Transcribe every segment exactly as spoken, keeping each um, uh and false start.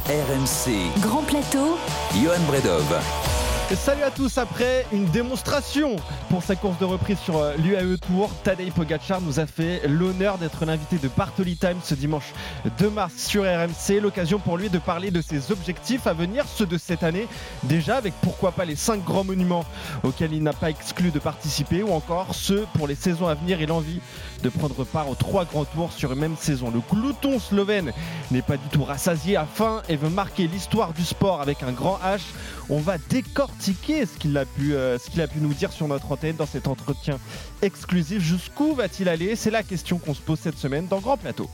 R M C. Grand Plateau. Johan Bredov. Salut à tous. Après une démonstration pour sa course de reprise sur l'U A E Tour, Tadej Pogačar nous a fait l'honneur d'être l'invité de Bartoli Time ce dimanche deux mars sur R M C. L'occasion pour lui de parler de ses objectifs à venir, ceux de cette année déjà, avec pourquoi pas les cinq grands monuments auxquels il n'a pas exclu de participer, ou encore ceux pour les saisons à venir et l'envie de prendre part aux trois grands tours sur une même saison. Le glouton slovène n'est pas du tout rassasié, a faim et veut marquer l'histoire du sport avec un grand H. On va décortiquer ce qu'il a pu, euh, ce qu'il a pu nous dire sur notre antenne dans cet entretien exclusif. Jusqu'où va-t-il aller ? C'est la question qu'on se pose cette semaine dans Grand Plateau.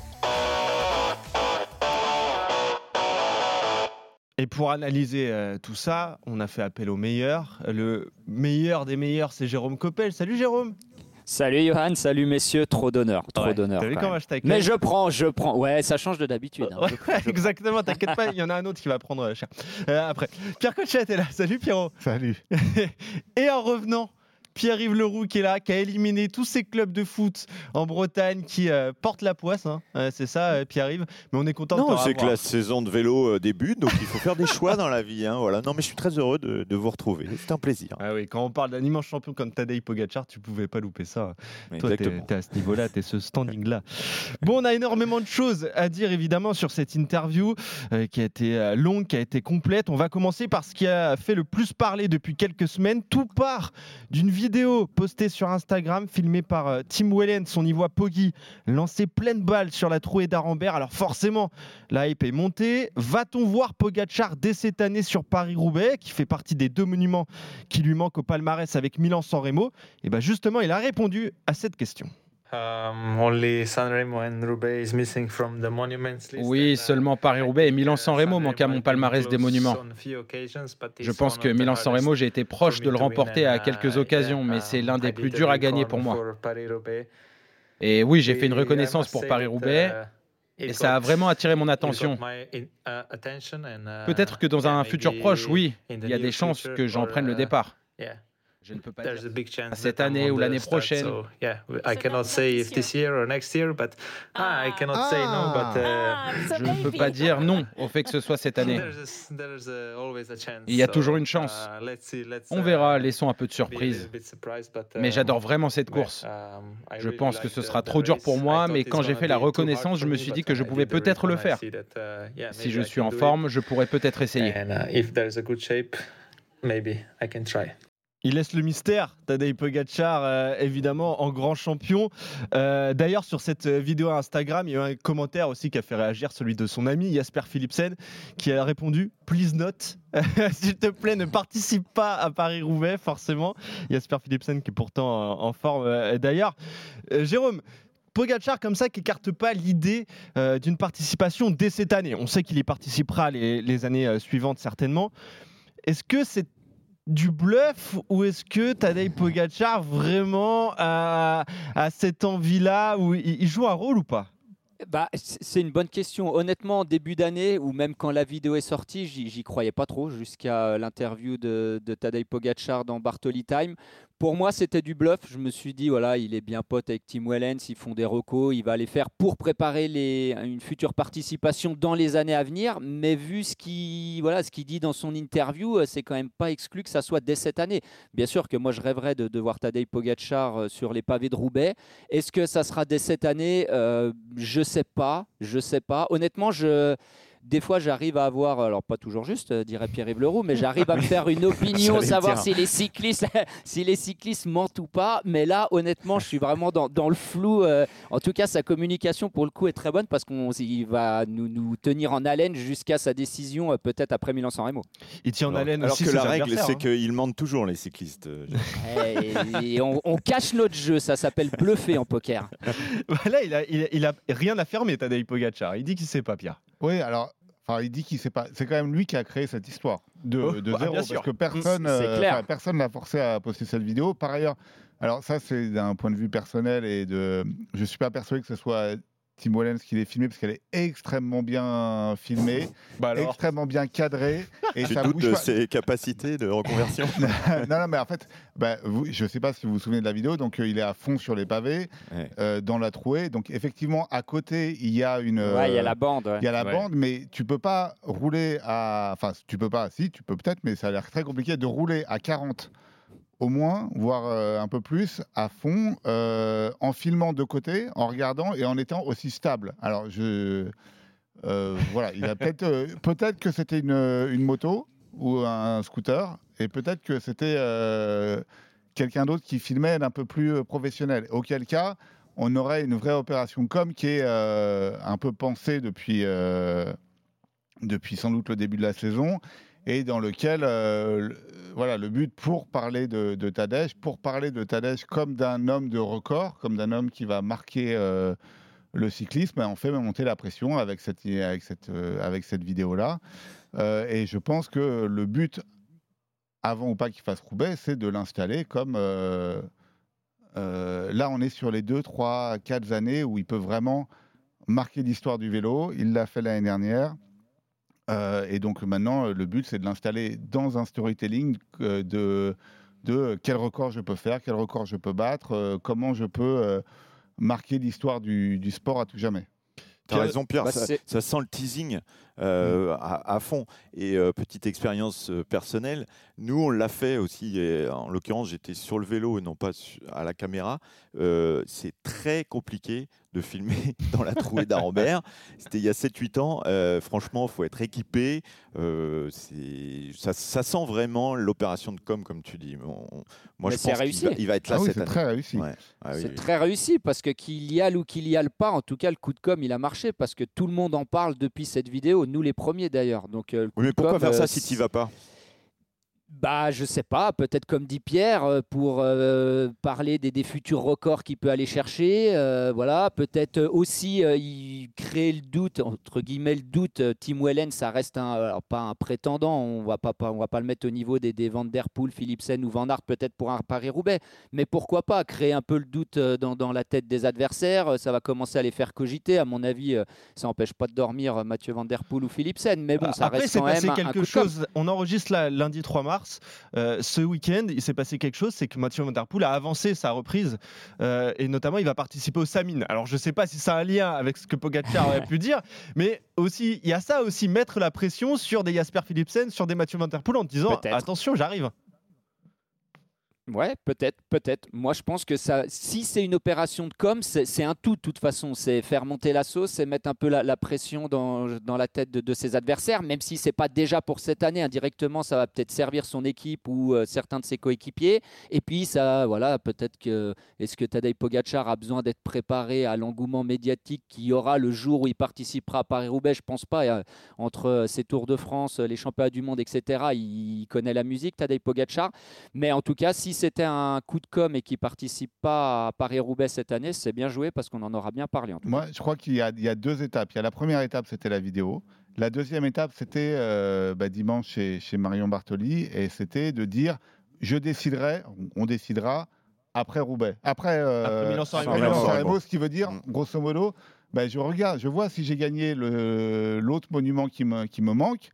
Et pour analyser euh, tout ça, on a fait appel au meilleur. Le meilleur des meilleurs, c'est Jérôme Coppel. Salut Jérôme. Salut Johan, salut messieurs, trop d'honneur, trop ouais, d'honneur. T'as vu comment je t'accueille ? Mais je prends, je prends. Ouais, ça change de d'habitude. Hein. Ouais, je prends, je exactement, t'inquiète pas, il y en a un autre qui va prendre cher. Euh, après, Pierre Cochette est là. Salut Pierrot. Salut. Et en revenant, Pierre-Yves Leroux qui est là, qui a éliminé tous ces clubs de foot en Bretagne qui euh, portent la poisse, hein. euh, c'est ça euh, Pierre-Yves, mais on est content de te Non, revoir. c'est que la saison de vélo euh, débute, donc il faut faire des choix dans la vie. Hein, voilà. Non, mais je suis très heureux de, de vous retrouver, c'est un plaisir. Ah oui, quand on parle d'un immense champion comme Tadej Pogačar, tu pouvais pas louper ça. Toi, t'es, t'es à ce niveau-là, t'es ce standing-là. Bon, on a énormément de choses à dire évidemment sur cette interview euh, qui a été euh, longue, qui a été complète. On va commencer par ce qui a fait le plus parler depuis quelques semaines. Tout part d'une vidéo postée sur Instagram, filmé par euh, Tim Wellens. On y voit Poggi lancer pleine balle sur la trouée d'Arambert. Alors forcément, la hype est montée. Va-t-on voir Pogačar dès cette année sur Paris-Roubaix, qui fait partie des deux monuments qui lui manquent au palmarès avec Milan-San Remo ? Et bien justement, il a répondu à cette question. Oui, seulement Paris-Roubaix et Milan-San Remo manquent à mon palmarès des monuments. Je pense que Milan-San Remo, j'ai été proche de le remporter à quelques occasions, mais c'est l'un des plus durs à gagner pour moi. Et oui, j'ai fait une reconnaissance pour Paris-Roubaix, et ça a vraiment attiré mon attention. Peut-être que dans un futur proche, oui, il y a des chances que j'en prenne le départ. Je ne peux pas dire cette année ou l'année prochaine. Ah, Je ne peux pas dire non au fait que ce soit cette année. Il y a toujours une chance. On verra, laissons un peu de surprise. Mais j'adore vraiment cette course. Je pense que ce sera trop dur pour moi, mais quand j'ai fait la reconnaissance, je me suis dit que je pouvais peut-être le faire. Si je suis en forme, je pourrais peut-être essayer. Il laisse le mystère, Tadej Pogačar, euh, évidemment, en grand champion. Euh, d'ailleurs, sur cette vidéo Instagram, il y a eu un commentaire aussi qui a fait réagir, celui de son ami Jasper Philipsen, qui a répondu « Please not ». S'il te plaît, ne participe pas à Paris-Roubaix, forcément. Jasper Philipsen qui est pourtant en, en forme. Euh, d'ailleurs, euh, Jérôme, Pogačar, comme ça, qui n'écarte pas l'idée euh, d'une participation dès cette année. On sait qu'il y participera les, les années euh, suivantes, certainement. Est-ce que c'est du bluff, ou est-ce que Tadej Pogačar vraiment a, a cette envie-là, où il, il joue un rôle ou pas ? Bah, c'est une bonne question. Honnêtement, en début d'année, ou même quand la vidéo est sortie, j'y, j'y croyais pas trop, jusqu'à l'interview de, de Tadej Pogačar dans Bartoli Time. Pour moi, c'était du bluff. Je me suis dit, voilà, il est bien pote avec Tim Wellens, ils font des recos, il va les faire pour préparer les, une future participation dans les années à venir. Mais vu ce qu'il, voilà, ce qu'il dit dans son interview, c'est quand même pas exclu que ça soit dès cette année. Bien sûr que moi, je rêverais de, de voir Tadej Pogačar sur les pavés de Roubaix. Est-ce que ça sera dès cette année ? euh, Je sais pas, je sais pas. Honnêtement, je... Des fois, j'arrive à avoir, alors pas toujours juste, dirait Pierre-Yves Leroux, mais j'arrive à me faire une opinion, savoir si les cyclistes, si les cyclistes mentent ou pas. Mais là, honnêtement, je suis vraiment dans, dans le flou. Euh, en tout cas, sa communication, pour le coup, est très bonne parce qu'il va nous, nous tenir en haleine jusqu'à sa décision, euh, peut-être après Milan-San Remo. Il tient en haleine Alors aussi que ses la règle, c'est hein. qu'ils mentent toujours, les cyclistes. Et, et on, on cache notre jeu, ça s'appelle bluffer en poker. Voilà, il a, il, a, il a rien à fermer, Tadej Pogačar. Il dit qu'il ne sait pas, Pierre. Oui, alors, enfin, il dit qu'il sait pas. C'est quand même lui qui a créé cette histoire de, oh, de bah, zéro, parce que personne, c'est euh, clair. enfin, personne l'a forcé à poster cette vidéo. Par ailleurs, alors ça, c'est d'un point de vue personnel et de. Je suis pas persuadé que ce soit Tim Wellens qui l'ait filmé parce qu'elle est extrêmement bien filmée, Bah alors. extrêmement bien cadrée. Et tu ça doutes bouge de pas. ses capacités de reconversion. non, non, mais en fait, bah, vous, je ne sais pas si vous vous souvenez de la vidéo. Donc, euh, il est à fond sur les pavés, Ouais. euh, dans la trouée. Donc, effectivement, à côté, il y a une. Ouais, il y a euh, la bande. Ouais. Il y a la Ouais. bande, mais tu peux pas rouler à. Enfin, tu peux pas. Si, tu peux peut-être, mais ça a l'air très compliqué de rouler à quarante au moins, voire euh, un peu plus, à fond, euh, en filmant de côté, en regardant et en étant aussi stable. Alors, je. Euh, voilà, il a peut-être euh, peut-être que c'était une, une moto ou un scooter, et peut-être que c'était euh, quelqu'un d'autre qui filmait d'un peu plus euh, professionnel. Auquel cas, on aurait une vraie opération com qui est euh, un peu pensée depuis, euh, depuis sans doute le début de la saison, et dans lequel, euh, le, voilà, le but pour parler de, de Tadej, pour parler de Tadej comme d'un homme de record, comme d'un homme qui va marquer euh, le cyclisme, on fait monter la pression avec cette, avec cette, euh, avec cette vidéo-là. Euh, et je pense que le but, avant ou pas qu'il fasse Roubaix, c'est de l'installer comme... Euh, euh, là, on est sur les deux, trois, quatre années où il peut vraiment marquer l'histoire du vélo. Il l'a fait l'année dernière. Euh, et donc maintenant, le but, c'est de l'installer dans un storytelling euh, de, de quel record je peux faire, quel record je peux battre, euh, comment je peux... Euh, marquer l'histoire du, du sport à tout jamais. Tu as raison, Pierre, Bah, ça, c'est- ça sent le teasing euh, mmh. à, à fond. Et euh, petite expérience euh, personnelle, nous, on l'a fait aussi. Et en l'occurrence, j'étais sur le vélo et non pas su- à la caméra. Euh, c'est très compliqué de filmer dans la trouée d'Arambert. C'était il y a sept huit ans. Euh, franchement, il faut être équipé. Euh, c'est, ça, ça sent vraiment l'opération de com, comme tu dis. On, moi, Mais je c'est pense réussi. qu'il va, il va être là Ah oui, cette c'est année. très réussi. Ouais. Ah oui, c'est oui. très réussi parce que qu'il y aille ou qu'il y aille pas, en tout cas le coup de com il a marché parce que tout le monde en parle depuis cette vidéo, nous les premiers d'ailleurs. Donc euh, le coup Oui, mais de pourquoi com, faire euh, ça si tu n'y vas pas? Bah, je sais pas, peut-être comme dit Pierre, euh, pour euh, parler des, des futurs records qu'il peut aller chercher. euh, voilà, peut-être aussi euh, il créer le doute, entre guillemets le doute. euh, Tim Wellen, ça reste un, alors pas un prétendant, on va pas, pas- on va pas le mettre au niveau des, des Van Der Poel, Philipsen ou Van Aert, peut-être pour un Paris-Roubaix. Mais pourquoi pas créer un peu le doute euh, dans, dans la tête des adversaires. euh, Ça va commencer à les faire cogiter. À mon avis, euh, ça n'empêche pas de dormir euh, Mathieu Van Der Poel ou Philipsen. Mais bon, ça Après, reste c'est quand passé même un, un quelque coup de com. chose. On enregistre là, lundi trois mars. Euh, ce week-end, il s'est passé quelque chose, c'est que Mathieu Van Der Poel a avancé sa reprise euh, et notamment il va participer au Samyn. Alors je ne sais pas si ça a un lien avec ce que Pogacar aurait pu dire, mais aussi il y a ça aussi, mettre la pression sur des Jasper Philipsen, sur des Mathieu Van Der Poel en disant Peut-être. attention, j'arrive. Ouais, peut-être, peut-être. Moi, je pense que ça, si c'est une opération de com, c'est, c'est un tout, de toute façon. C'est faire monter la sauce, c'est mettre un peu la, la pression dans, dans la tête de, de ses adversaires, même si c'est pas déjà pour cette année. Indirectement, ça va peut-être servir son équipe ou euh, certains de ses coéquipiers. Et puis, ça, voilà, peut-être que est-ce que Tadej Pogacar a besoin d'être préparé à l'engouement médiatique qu'il y aura le jour où il participera à Paris-Roubaix? Je pense pas. Euh, entre ses Tours de France, les championnats du monde, et cetera, il, il connaît la musique, Tadej Pogacar. Mais en tout cas, si c'était un coup de com et qu'il ne participe pas à Paris-Roubaix cette année, c'est bien joué parce qu'on en aura bien parlé. En tout Moi, je crois qu'il y a, il y a deux étapes. Il y a la première étape, c'était la vidéo. La deuxième étape, c'était euh, bah, dimanche chez, chez Marion Bartoli, et c'était de dire je déciderai, on décidera après Roubaix. Après, euh, Après Milan-San Remo. après Milan-San Remo, Remo. ce qui veut dire, Mm. grosso modo, bah, je regarde, je vois si j'ai gagné le, l'autre monument qui me, qui me manque.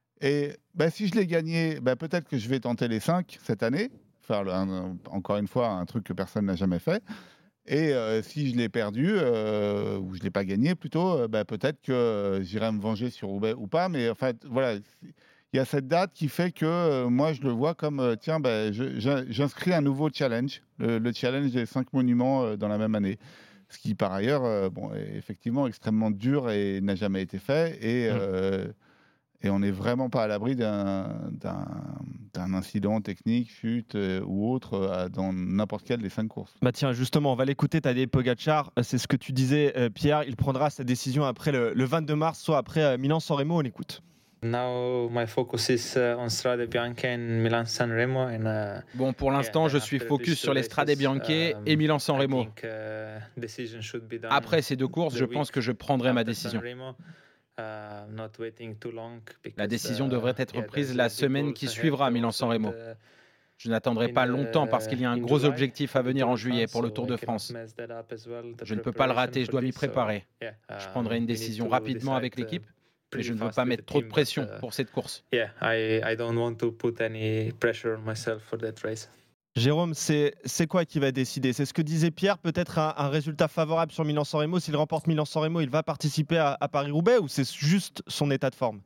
Et bah, si je l'ai gagné, bah, peut-être que je vais tenter les cinq cette année. Faire le- un- encore une fois un truc que personne n'a jamais fait. Et euh, si je l'ai perdu, euh, ou je ne l'ai pas gagné plutôt, euh, bah, peut-être que euh, j'irai me venger sur Roubaix ou pas. Mais en fait, voilà, il y a cette date qui fait que euh, moi, je le vois comme, euh, tiens, bah, je- je- j'inscris un nouveau challenge, le, le challenge des cinq monuments euh, dans la même année. Ce qui, par ailleurs, euh, bon, est effectivement extrêmement dur et n'a jamais été fait. Et, Mm. euh, et on n'est vraiment pas à l'abri d'un, d'un, d'un incident technique, chute euh, ou autre euh, dans n'importe quelle des cinq courses. Bah tiens, justement, on va l'écouter, Tadej Pogacar. C'est ce que tu disais, euh, Pierre. Il prendra sa décision après le, le vingt-deux mars, soit après euh, Milan-San Remo. On l'écoute. Now my focus is uh, on Strade Bianche and Milan-San Remo. And, uh, Bon, pour l'instant, yeah, je then suis after focus these sur two les Strade races, Bianche um, et Milan-San I Remo. think, uh, decision should be done Après ces deux courses, the je week pense que je prendrai ma after San décision. Remo, uh, not waiting too long La because, décision uh, devrait être yeah, prise there's la a big semaine goals qui ahead suivra Milan-San also Remo. in the- Je n'attendrai in pas the- longtemps parce qu'il y a un in gros July objectif à for the venir Tour en de juillet France, pour le so Tour I de cannot France. mess that up as well, the Je ne peux pas le preparation rater, je for dois m'y this, so, préparer. yeah, Je um, prendrai une we need décision to rapidement avec decide, uh, l'équipe. Mais je ne veux pas mettre trop de pression but, uh, pour cette course. Yeah, I, I don't want to put any pressure on myself for that race. Jérôme, c'est, c'est quoi qui va décider? C'est ce que disait Pierre, peut-être un, un résultat favorable sur Milan-San Remo. S'il remporte Milan-San Remo, il va participer à, à Paris-Roubaix, ou c'est juste son état de forme?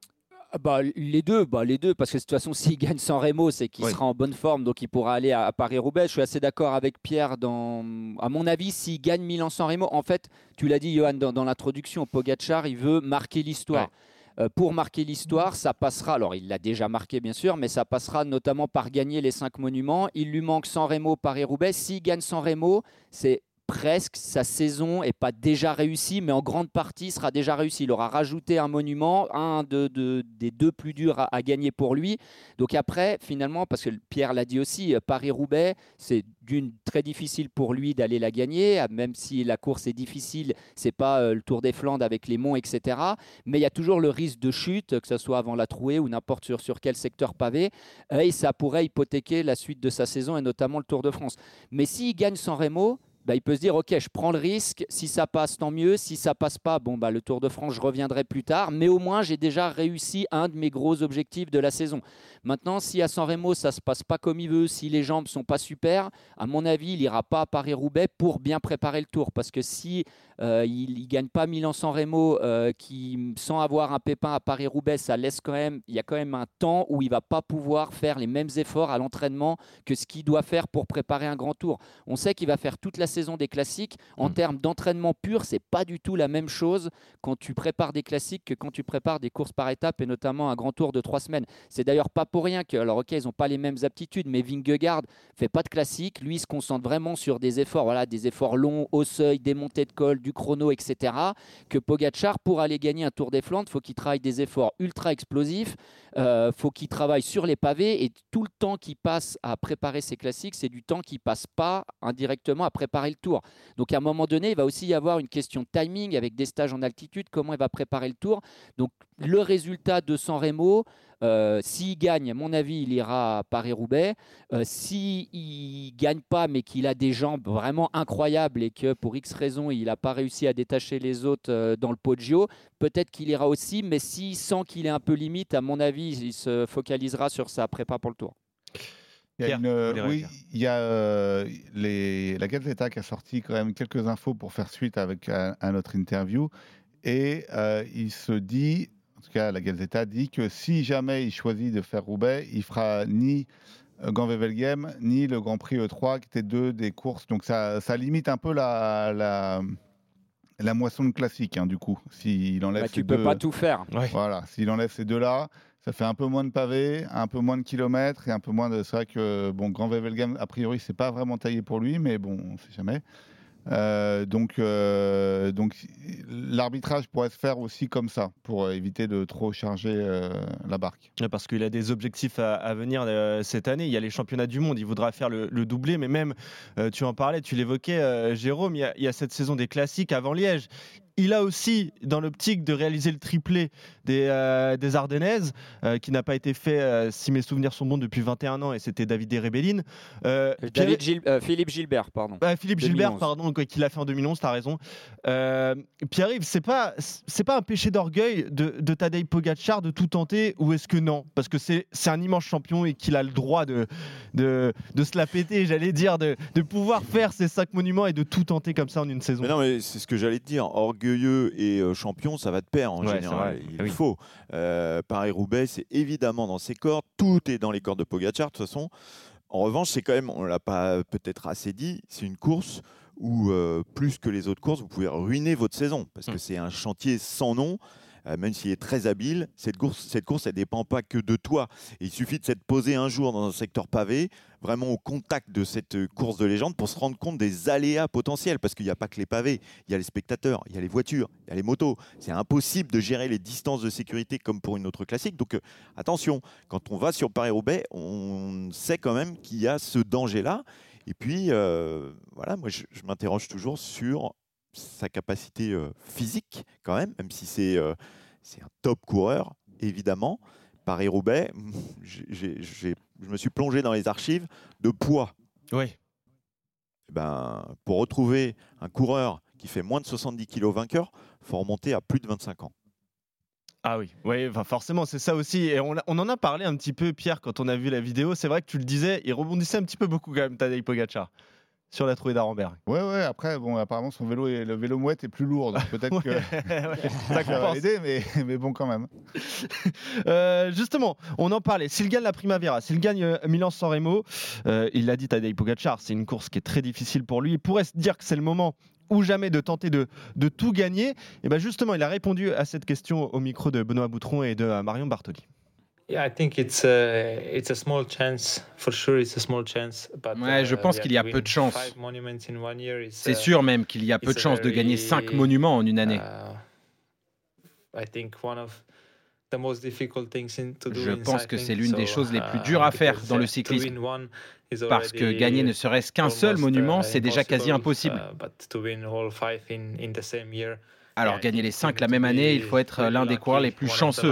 Bah, les deux, bah, les deux, parce que de toute façon, s'il gagne San Remo, c'est qu'il oui. sera en bonne forme, donc il pourra aller à, à Paris-Roubaix. Je suis assez d'accord avec Pierre. Dans, à mon avis, s'il gagne Milan-San Remo, en fait, tu l'as dit, Johan, dans, dans l'introduction, Pogačar, il veut marquer l'histoire. Ouais. Euh, pour marquer l'histoire, ça passera, alors il l'a déjà marqué bien sûr, mais ça passera notamment par gagner les cinq monuments. Il lui manque San Remo, Paris-Roubaix. S'il gagne San Remo, c'est presque sa saison n'est pas déjà réussie, mais en grande partie sera déjà réussie. Il aura rajouté un monument, un de, de, des deux plus durs à, à gagner pour lui. Donc après, finalement, parce que Pierre l'a dit aussi, Paris-Roubaix, c'est d'une très difficile pour lui d'aller la gagner, même si la course est difficile, c'est pas euh, le Tour des Flandres avec les monts, et cetera. Mais il y a toujours le risque de chute, que ce soit avant la trouée ou n'importe sur, sur quel secteur pavé, euh, et ça pourrait hypothéquer la suite de sa saison et notamment le Tour de France. Mais s'il gagne San Remo, bah, il peut se dire ok, je prends le risque, si ça passe tant mieux, si ça passe pas, bon bah le Tour de France je reviendrai plus tard, mais au moins j'ai déjà réussi un de mes gros objectifs de la saison. Maintenant, si à San Remo ça se passe pas comme il veut, si les jambes sont pas super, à mon avis il ira pas à Paris-Roubaix pour bien préparer le Tour, parce que si euh, il, il gagne pas Milan-San Remo, euh, qui sans avoir un pépin à Paris-Roubaix, ça laisse quand même, il y a quand même un temps où il va pas pouvoir faire les mêmes efforts à l'entraînement que ce qu'il doit faire pour préparer un grand Tour. On sait qu'il va faire toute la saison des classiques. En mmh. termes d'entraînement pur, c'est pas du tout la même chose quand tu prépares des classiques que quand tu prépares des courses par étapes, et notamment un grand Tour de trois semaines. C'est d'ailleurs pas pour rien que, alors ok, ils n'ont pas les mêmes aptitudes, mais Vingegaard fait pas de classique. Lui, il se concentre vraiment sur des efforts, voilà, des efforts longs, au seuil, des montées de col, du chrono, et cetera. Que Pogačar, pour aller gagner un Tour des Flandres, faut qu'il travaille des efforts ultra explosifs. Euh, faut qu'il travaille sur les pavés, et tout le temps qu'il passe à préparer ses classiques, c'est du temps qu'il passe pas indirectement à préparer le Tour. Donc à un moment donné, il va aussi y avoir une question de timing avec des stages en altitude, comment il va préparer le Tour. Donc le résultat de San Remo, euh, s'il gagne, à mon avis, il ira à Paris-Roubaix. Euh, s'il ne gagne pas, mais qu'il a des jambes vraiment incroyables et que pour X raisons, il n'a pas réussi à détacher les autres euh, dans le Poggio, peut-être qu'il ira aussi, mais s'il sent qu'il est un peu limite, à mon avis, il se focalisera sur sa prépa pour le Tour. Il y a, une, euh, oui, il y a euh, les, la Gazzetta qui a sorti quand même quelques infos pour faire suite avec un, un autre interview, et euh, il se dit, en tout cas la Gazzetta dit que si jamais il choisit de faire Roubaix, il fera ni Gand-Wevelgem ni le Grand Prix E trois, qui étaient deux des courses, donc ça, ça limite un peu la, la, la moisson de classique, hein, du coup, s'il enlève bah, ces tu peux deux, pas tout faire. Ouais. Voilà, s'il enlève ces deux-là, ça fait un peu moins de pavés, un peu moins de kilomètres et un peu moins de. C'est vrai que bon, Gand-Wevelgem, a priori, c'est pas vraiment taillé pour lui, mais bon, on sait jamais. Euh, donc, euh, donc, l'arbitrage pourrait se faire aussi comme ça, pour éviter de trop charger euh, la barque. Parce qu'il a des objectifs à, à venir euh, cette année. Il y a les championnats du monde, il voudra faire le, le doublé, mais même, euh, tu en parlais, tu l'évoquais, euh, Jérôme, il y, a, il y a cette saison des classiques avant Liège. Il a aussi, dans l'optique de réaliser le triplé des, euh, des Ardennaises, euh, qui n'a pas été fait, euh, si mes souvenirs sont bons, depuis vingt et un ans, et c'était David Rebellin. Euh, David Gil- euh, Philippe Gilbert, pardon. Euh, Philippe deux mille onze. Gilbert, pardon, quoi, qu'il a fait en deux mille onze, tu as raison. Euh, Pierre-Yves, c'est pas, c'est pas un péché d'orgueil de, de Tadej Pogačar de tout tenter, ou est-ce que non? Parce que c'est, c'est un immense champion et qu'il a le droit de, de, de se la péter, j'allais dire, de, de pouvoir faire ces cinq monuments et de tout tenter comme ça en une saison. Mais non, mais c'est ce que j'allais te dire. Orgueilleux et euh, champion, ça va de pair en ouais, général. Il oui. faut. Euh, Paris-Roubaix, c'est évidemment dans ses cordes. Tout est dans les cordes de Pogačar, de toute façon. En revanche, c'est quand même, on ne l'a pas peut-être assez dit, c'est une course où, euh, plus que les autres courses, vous pouvez ruiner votre saison. Parce que mmh. c'est un chantier sans nom. Euh, même s'il est très habile, cette course, cette course, elle ne dépend pas que de toi. Et il suffit de s'être posé un jour dans un secteur pavé, vraiment au contact de cette course de légende, pour se rendre compte des aléas potentiels. Parce qu'il n'y a pas que les pavés, il y a les spectateurs, il y a les voitures, il y a les motos. C'est impossible de gérer les distances de sécurité comme pour une autre classique. Donc euh, attention, quand on va sur Paris-Roubaix, on sait quand même qu'il y a ce danger-là. Et puis, euh, voilà, moi, je, je m'interroge toujours sur sa capacité euh, physique quand même, même si c'est, euh, c'est un top coureur, évidemment. Paris-Roubaix, j'ai, j'ai, je me suis plongé dans les archives de poids. Oui. Ben, pour retrouver un coureur qui fait moins de soixante-dix kilos vainqueur, il faut remonter à plus de vingt-cinq ans. Ah oui, oui, enfin forcément, c'est ça aussi. Et on, on en a parlé un petit peu, Pierre, quand on a vu la vidéo. C'est vrai que tu le disais, il rebondissait un petit peu beaucoup quand même, Tadej Pogacar, sur la trouée d'Arenberg. Ouais, ouais, après, bon, apparemment, son vélo, est, le vélo mouette est plus lourd. Donc peut-être ouais, que ouais, ça va aider, mais, mais bon, quand même. euh, justement, on en parlait. S'il gagne la Primavera, s'il gagne euh, Milan-San Remo, euh, il l'a dit, Tadej Pogacar, c'est une course qui est très difficile pour lui. Il pourrait se dire que c'est le moment ou jamais de tenter de, de tout gagner. Et bien justement, il a répondu à cette question au micro de Benoît Boutron et de Marion Bartoli. Yeah, I think it's a, it's a small chance. For sure, it's a small chance. But, ouais, je pense uh, qu'il y a peu de chance. C'est sûr même qu'il y a peu de chance de gagner cinq monuments en une année. Uh, I think one of the most difficult things to do je pense in que cycling, c'est l'une des so, choses les plus uh, dures à faire dans le uh, cyclisme. Parce que gagner ne serait-ce qu'un seul monument, c'est déjà quasi impossible. Alors gagner les cinq la même année, il faut être l'un des coureurs les plus chanceux.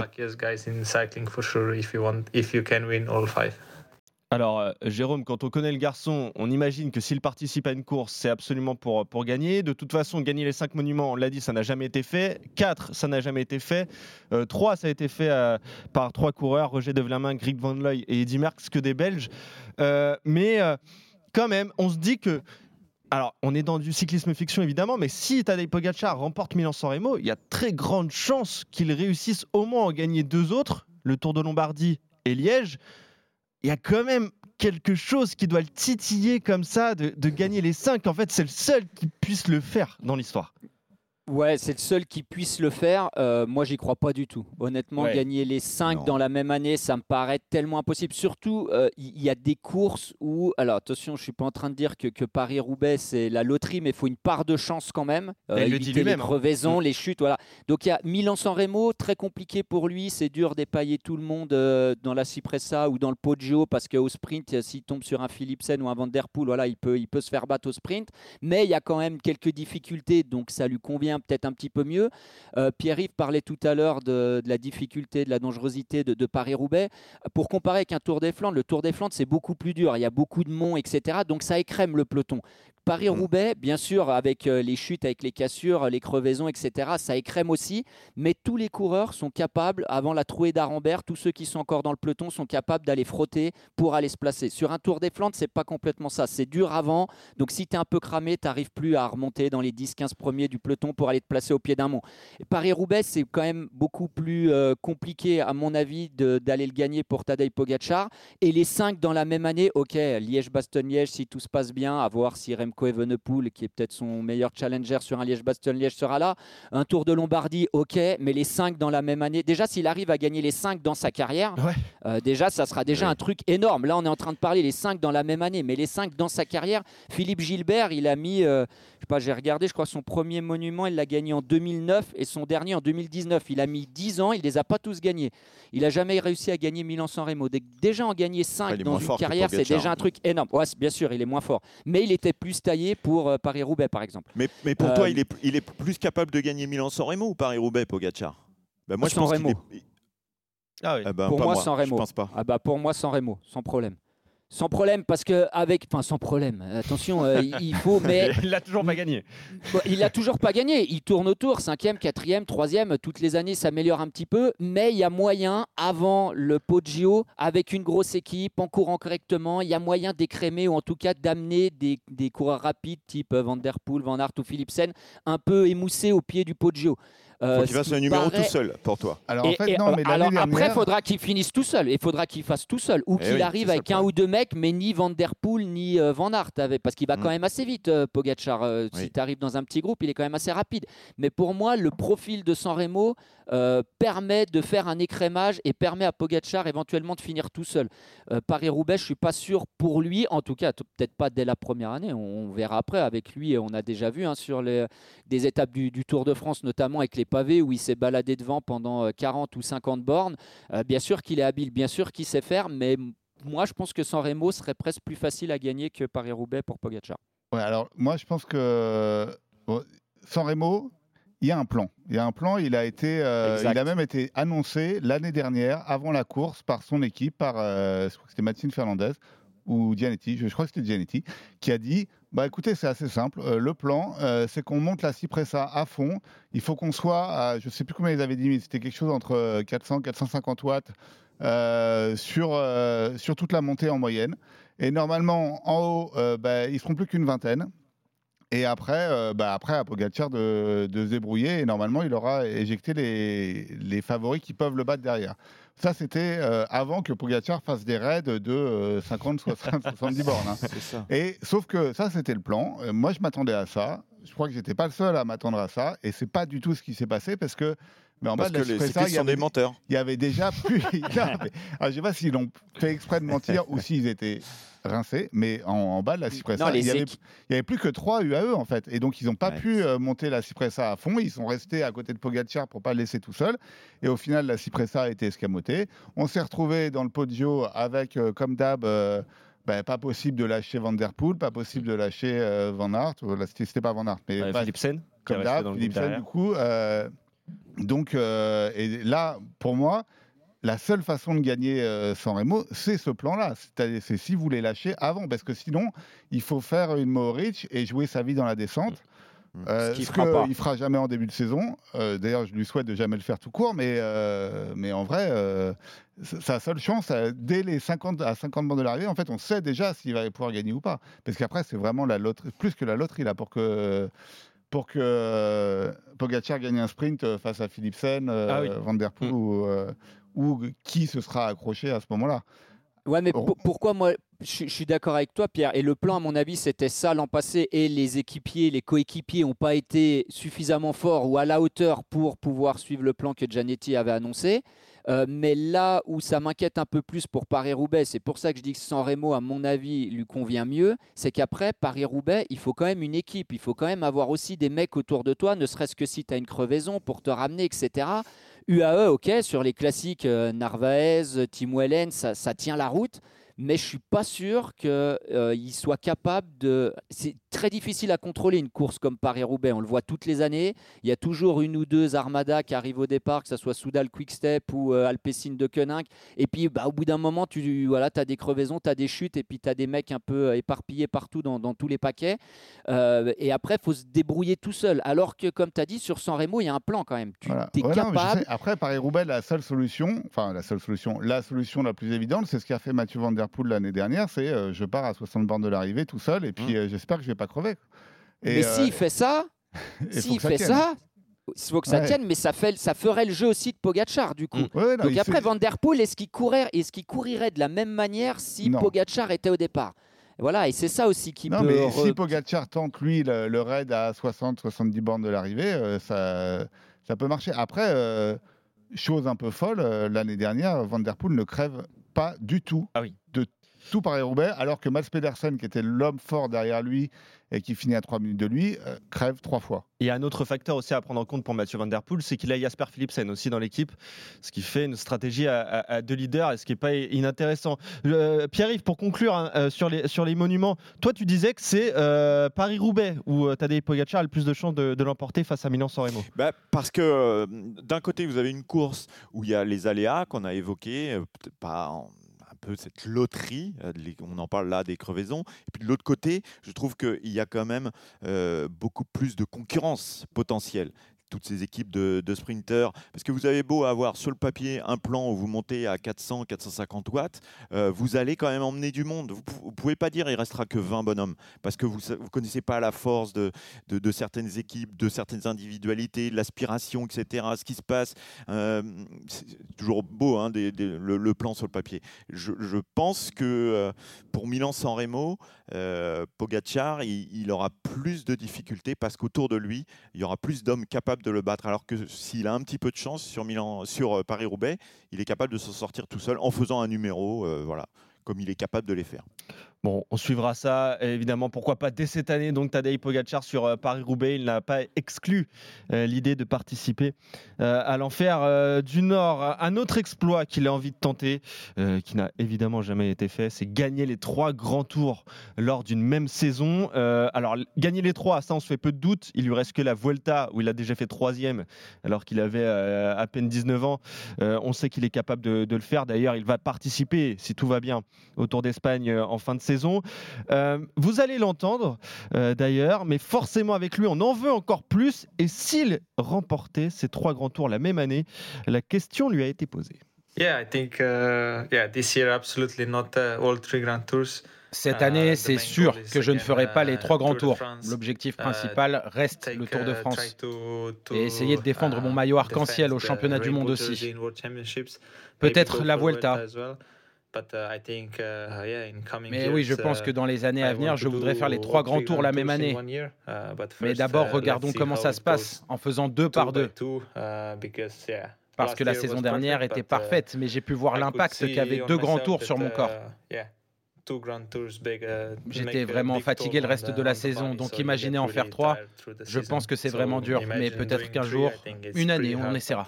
Alors euh, Jérôme, quand on connaît le garçon, on imagine que s'il participe à une course, c'est absolument pour, pour gagner. De toute façon, gagner les cinq monuments, on l'a dit, ça n'a jamais été fait. quatre, ça n'a jamais été fait. Euh, trois, ça a été fait euh, par trois coureurs, Roger De Vlaeminck, Greg Van Looy et Eddy Merckx, que des Belges. Euh, mais euh, quand même, on se dit que... Alors, on est dans du cyclisme fiction, évidemment, mais si Tadej Pogacar remporte Milan-San Remo, il y a très grande chance qu'il réussisse au moins à en gagner deux autres, le Tour de Lombardie et Liège. Il y a quand même quelque chose qui doit le titiller comme ça, de, de gagner les cinq. En fait, c'est le seul qui puisse le faire dans l'histoire. Ouais, c'est le seul qui puisse le faire. Euh, moi, j'y crois pas du tout. Honnêtement, ouais. Gagner les cinq non. dans la même année, ça me paraît tellement impossible. Surtout, il euh, y, y a des courses où... Alors, attention, je suis pas en train de dire que, que Paris-Roubaix, c'est la loterie, mais il faut une part de chance quand même. Euh, il le dit lui-même. Les crevaisons, hein. les chutes, voilà. Donc, il y a Milan-San Remo, très compliqué pour lui. C'est dur d'épailler tout le monde euh, dans la Cipressa ou dans le Poggio, parce qu'au sprint, s'il tombe sur un Philipsen ou un Van Der Poel, voilà, il peut, il peut se faire battre au sprint. Mais il y a quand même quelques difficultés, donc ça lui convient peut-être un petit peu mieux. Euh, Pierre-Yves parlait tout à l'heure de, de la difficulté, de la dangerosité de, de Paris-Roubaix. Pour comparer avec un Tour des Flandres, le Tour des Flandres, c'est beaucoup plus dur. Il y a beaucoup de monts, et cetera. Donc ça écrème le peloton. Paris-Roubaix, bien sûr, avec euh, les chutes, avec les cassures, les crevaisons, et cetera, ça écrème aussi. Mais tous les coureurs sont capables, avant la trouée d'Arenberg, tous ceux qui sont encore dans le peloton sont capables d'aller frotter pour aller se placer. Sur un Tour des Flandres, c'est pas complètement ça. C'est dur avant. Donc si tu es un peu cramé, tu n'arrives plus à remonter dans les dix quinze premiers du peloton pour aller te placer au pied d'un mont. Et Paris-Roubaix, c'est quand même beaucoup plus euh, compliqué, à mon avis, de, d'aller le gagner pour Tadej Pogacar. Et les cinq dans la même année, ok, Liège-Bastogne-Liège, si tout se passe bien, à voir si Remco Evenepoel, qui est peut-être son meilleur challenger sur un Liège-Bastogne-Liège, sera là. Un Tour de Lombardie, ok, mais les cinq dans la même année. Déjà, s'il arrive à gagner les cinq dans sa carrière, ouais. euh, déjà, ça sera déjà ouais. un truc énorme. Là, on est en train de parler les cinq dans la même année, mais les cinq dans sa carrière. Philippe Gilbert, il a mis, euh, je sais pas, j'ai regardé, je crois son premier monument, il l'a gagné en deux mille neuf et son dernier en deux mille dix-neuf. Il a mis dix ans, il les a pas tous gagnés. Il n'a jamais réussi à gagner Milan-San Remo. Déjà en gagner cinq dans une carrière, c'est déjà un truc énorme. Ouais, bien sûr, il est moins fort. Mais il était plus taillé pour euh, Paris-Roubaix, par exemple. Mais, mais pour euh, toi, il est, il est plus capable de gagner Milan-San Remo ou Paris-Roubaix, Pogacar? Ben moi, je pense Remo. Est... Ah oui. ah ben, pour moi, moi, San Remo. Je pense pas. Ah bah, pour moi, San Remo, sans problème. Sans problème, parce que avec, enfin sans problème. Attention, euh, il faut, mais il l'a toujours pas gagné. Il l'a toujours pas gagné. Il tourne autour, cinquième, quatrième, troisième. Toutes les années, s'améliore un petit peu, mais il y a moyen avant le Poggio, avec une grosse équipe, en courant correctement, il y a moyen d'écrémer ou en tout cas d'amener des, des coureurs rapides, type Van Der Poel, Van Aert ou Philipsen, un peu émoussés au pied du Poggio. Euh, faut qu'il fasse un numéro paraît... tout seul pour toi. Alors, en fait, et, non, mais alors dernière... après, il faudra qu'il finisse tout seul. Il faudra qu'il fasse tout seul. Ou et qu'il oui, arrive avec un ou deux mecs, mais ni Van Der Poel, ni euh, Van Aert. Avec, parce qu'il va mmh. quand même assez vite, euh, Pogacar. Euh, oui. Si tu arrives dans un petit groupe, il est quand même assez rapide. Mais pour moi, le profil de San Remo euh, permet de faire un écrémage et permet à Pogacar éventuellement de finir tout seul. Euh, Paris-Roubaix, je ne suis pas sûr pour lui. En tout cas, peut-être pas dès la première année. On, on verra après. Avec lui, on a déjà vu hein, sur les, des étapes du, du Tour de France, notamment avec les pavés, où il s'est baladé devant pendant quarante ou cinquante bornes. Euh, bien sûr qu'il est habile, bien sûr qu'il sait faire, mais moi je pense que San Remo serait presque plus facile à gagner que Paris-Roubaix pour Pogacar. Ouais, alors moi je pense que bon, San Remo, il y a un plan. Il y a un plan, il a, été, euh, il a même été annoncé l'année dernière, avant la course, par son équipe, par euh, je crois que c'était Mathilde Fernandez ou Gianetti, je, je crois que c'était Gianetti, qui a dit Bah écoutez, c'est assez simple. Euh, le plan, euh, c'est qu'on monte la Cipressa à fond. Il faut qu'on soit à, je ne sais plus combien ils avaient dit, mais c'était quelque chose entre quatre cents et quatre cent cinquante watts euh, sur, euh, sur toute la montée en moyenne. Et normalement, en haut, euh, bah, ils ne seront plus qu'une vingtaine. Et après, euh, bah après à Pogacar de, de se débrouiller. Et normalement, il aura éjecté les, les favoris qui peuvent le battre derrière. Ça, c'était euh, avant que Pogacar fasse des raids de euh, cinquante, soixante, soixante-dix bornes. Hein. C'est ça. Et, sauf que ça, c'était le plan. Euh, moi, je m'attendais à ça. Je crois que je n'étais pas le seul à m'attendre à ça. Et ce n'est pas du tout ce qui s'est passé parce que mais en Parce bas de que la les Cipressa, cyclistes sont des menteurs. Il y avait déjà plus. Alors, je ne sais pas s'ils l'ont fait exprès de mentir ou s'ils étaient rincés, mais en, en bas de la Cipressa, il n'y avait, avait plus que trois U A E en fait. Et donc, ils n'ont pas ouais. pu euh, monter la Cipressa à fond. Ils sont restés à côté de Pogacar pour ne pas le laisser tout seul. Et au final, la Cipressa a été escamotée. On s'est retrouvé dans le Poggio avec, euh, comme d'hab, euh, ben, pas possible de lâcher Van Der Poel, pas possible de lâcher euh, Van Aert. C'était pas Van Aert, mais ouais, bah, Philipsen. Comme d'hab, Philipsen, du coup. Euh, donc, euh, et là, pour moi, la seule façon de gagner euh, San Remo, c'est ce plan-là. C'est, c'est si vous les lâchez avant, parce que sinon, il faut faire une Mohoric et jouer sa vie dans la descente. Euh, ce qu'il fera, il fera jamais en début de saison. Euh, d'ailleurs, je lui souhaite de jamais le faire tout court, mais, euh, mais en vrai, euh, sa seule chance, dès les cinquante à cinquante bandes de l'arrivée, en fait, on sait déjà s'il va pouvoir gagner ou pas. Parce qu'après, c'est vraiment la loterie, plus que la loterie là, pour que. Pour que euh, Pogacar gagne un sprint face à Philipsen, euh, ah oui. Van Der Poel mmh. ou, euh, ou qui se sera accroché à ce moment-là. Ouais, mais oh. p- pourquoi moi, je, je suis d'accord avec toi, Pierre. Et le plan, à mon avis, c'était ça l'an passé. Et les équipiers, les coéquipiers n'ont pas été suffisamment forts ou à la hauteur pour pouvoir suivre le plan que Gianetti avait annoncé. Euh, mais là où ça m'inquiète un peu plus pour Paris-Roubaix, c'est pour ça que je dis que San Remo, à mon avis, lui convient mieux, c'est qu'après, Paris-Roubaix, il faut quand même une équipe, il faut quand même avoir aussi des mecs autour de toi, ne serait-ce que si tu as une crevaison pour te ramener, et cetera. U A E, ok, sur les classiques, euh, Narvaez, Tim Wellens, ça, ça tient la route, mais je ne suis pas sûr qu'il euh, soit capable de... C'est très difficile à contrôler une course comme Paris-Roubaix, on le voit toutes les années. Il y a toujours une ou deux armadas qui arrivent au départ, que ce soit Soudal Quick-Step ou euh, Alpecin de Koenig. Et puis, bah, au bout d'un moment, tu voilà, as des crevaisons, tu as des chutes, et puis tu as des mecs un peu éparpillés partout dans, dans tous les paquets. Euh, et après, il faut se débrouiller tout seul. Alors que, comme tu as dit, sur San Remo, il y a un plan quand même. Tu voilà. es ouais, capable... Non, après, Paris-Roubaix, la seule solution, enfin la seule solution, la solution la plus évidente, c'est ce qu'a fait Mathieu Van Der Poel l'année dernière, c'est euh, je pars à soixante bornes de l'arrivée tout seul, et puis mmh. euh, j'espère que je ne vais pas crever. Et mais euh... s'il fait ça, s'il fait ça, il faut que ça ouais. tienne, mais ça, fait, ça ferait le jeu aussi de Pogacar, du coup. Mmh. Ouais, non, Donc après, fait... Van Der Poel, est-ce qu'il, courait, est-ce qu'il courirait de la même manière si non. Pogacar était au départ ? Voilà, et c'est ça aussi qui non, peut... mais re... si Pogacar tente, lui, le, le raid à soixante soixante-dix bornes de l'arrivée, euh, ça, ça peut marcher. Après, euh, chose un peu folle, euh, l'année dernière, Van Der Poel ne crève pas du tout ah oui. de tout Paris-Roubaix, alors que Mads Pedersen, qui était l'homme fort derrière lui et qui finit à trois minutes de lui, euh, crève trois fois. Il y a un autre facteur aussi à prendre en compte pour Mathieu Van Der Poel, c'est qu'il a Jasper Philipsen aussi dans l'équipe, ce qui fait une stratégie à, à, à deux leaders et ce qui n'est pas inintéressant. Euh, Pierre-Yves, pour conclure hein, euh, sur, les, sur les monuments, toi tu disais que c'est euh, Paris-Roubaix où euh, Tadej Pogacar a le plus de chances de, de l'emporter face à Milan-San Remo. Bah, parce que euh, d'un côté vous avez une course où il y a les aléas qu'on a évoqués, euh, peut-être pas en... peu cette loterie, on en parle là des crevaisons, et puis de l'autre côté, je trouve qu'il y a quand même euh, beaucoup plus de concurrence potentielle. Toutes ces équipes de, de sprinters, parce que vous avez beau avoir sur le papier un plan où vous montez à quatre cents à quatre cent cinquante watts, euh, vous allez quand même emmener du monde. Vous ne pouvez pas dire il ne restera que vingt bonhommes, parce que vous ne connaissez pas la force de, de, de certaines équipes, de certaines individualités, de l'aspiration, et cetera, ce qui se passe. Euh, c'est toujours beau hein, des, des, le, le plan sur le papier. Je, je pense que euh, pour Milan-San Remo, euh, Pogacar, il, il aura plus de difficultés, parce qu'autour de lui, il y aura plus d'hommes capables de le battre, alors que s'il a un petit peu de chance sur, Milan, sur Paris-Roubaix, il est capable de s'en sortir tout seul en faisant un numéro, euh, voilà, comme il est capable de les faire. Bon, on suivra ça, évidemment, pourquoi pas dès cette année. Donc Tadej Pogacar sur euh, Paris-Roubaix, il n'a pas exclu euh, l'idée de participer euh, à l'enfer euh, du Nord. Un autre exploit qu'il a envie de tenter, euh, qui n'a évidemment jamais été fait, c'est gagner les trois grands tours lors d'une même saison. Euh, alors, gagner les trois, ça on se fait peu de doute. Il lui reste que la Vuelta, où il a déjà fait troisième, alors qu'il avait euh, à peine dix-neuf ans. Euh, on sait qu'il est capable de, de le faire. D'ailleurs, il va participer, si tout va bien, au Tour d'Espagne euh, en fin de saison. Euh, vous allez l'entendre euh, d'ailleurs, mais forcément avec lui, on en veut encore plus. Et s'il remportait ces trois grands tours la même année, la question lui a été posée. Yeah, I think uh, yeah, this year absolutely not uh, all three Grand Tours. Cette année, c'est sûr que je ne ferai pas les trois grands tours. L'objectif principal reste le Tour de France et essayer de défendre mon maillot arc-en-ciel au championnat du monde aussi. Peut-être la Vuelta. Mais oui, je pense que dans les années à venir, je voudrais faire les trois grands tours la même année. Mais d'abord, regardons comment ça se passe en faisant deux par deux. Parce que la saison dernière était parfaite, mais j'ai pu voir l'impact qu'avaient deux grands tours sur mon corps. J'étais vraiment fatigué le reste de la saison, donc imaginez en faire trois. Je pense que c'est vraiment dur, mais peut-être qu'un jour, une année, on essaiera.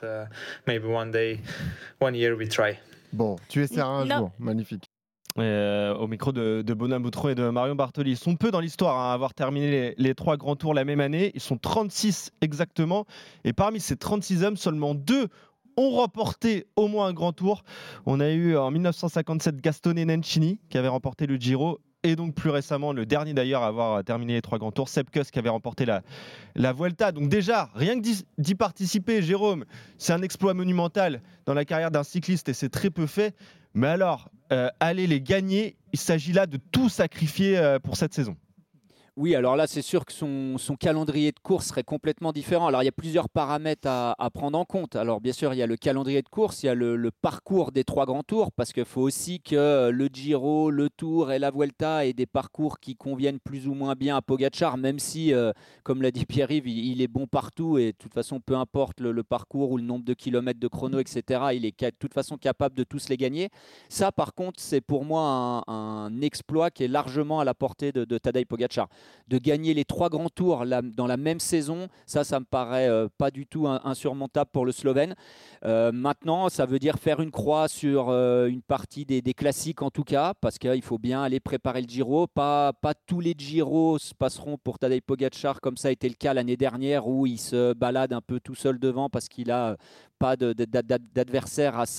Bon, tu essaieras un jour, magnifique. Euh, au micro de, de Bonin Boutron et de Marion Bartoli. Ils sont peu dans l'histoire hein, à avoir terminé les, les trois grands tours la même année. Ils sont trente-six exactement. Et parmi ces trente-six hommes, seulement deux ont remporté au moins un grand tour. On a eu en mille neuf cent cinquante-sept Gastone Nencini qui avait remporté le Giro. Et donc plus récemment, le dernier d'ailleurs à avoir terminé les trois grands tours, Sepp Kuss qui avait remporté la, la Vuelta. Donc déjà, rien que d'y, d'y participer, Jérôme, c'est un exploit monumental dans la carrière d'un cycliste et c'est très peu fait. Mais alors, euh, aller les gagner, il s'agit là de tout sacrifier euh, pour cette saison. Oui, alors là, c'est sûr que son, son calendrier de course serait complètement différent. Alors, il y a plusieurs paramètres à, à prendre en compte. Alors, bien sûr, il y a le calendrier de course, il y a le, le parcours des trois grands tours, parce qu'il faut aussi que le Giro, le Tour et la Vuelta aient des parcours qui conviennent plus ou moins bien à Pogačar, même si, euh, comme l'a dit Pierre-Yves, il, il est bon partout et de toute façon, peu importe le, le parcours ou le nombre de kilomètres de chrono, et cetera, il est de toute façon capable de tous les gagner. Ça, par contre, c'est pour moi un, un exploit qui est largement à la portée de, de Tadej Pogačar. De gagner les trois grands tours la, dans la même saison, ça, ça me paraît euh, pas du tout un, insurmontable pour le Slovène. Euh, maintenant, ça veut dire faire une croix sur euh, une partie des, des classiques en tout cas, parce qu'il faut bien aller préparer le Giro. Pas, pas tous les Giros se passeront pour Tadej Pogačar, comme ça a été le cas l'année dernière, où il se balade un peu tout seul devant parce qu'il a pas de, de, d'adversaire à